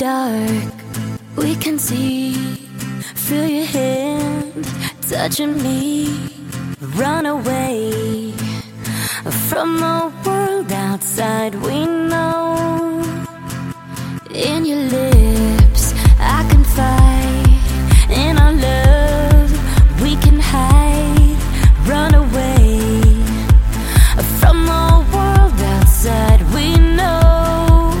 dark, we can see. Feel your hand touching me. Run away from the world outside. We know in your lips I can fight. In our love we can hide. Run away from the world outside. We know.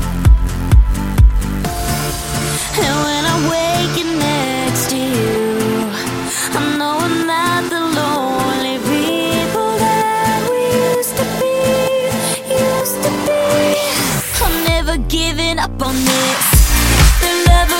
And when I'm waking next to you, I know I'm not the lonely people that we used to be. I'm never giving up on this. The love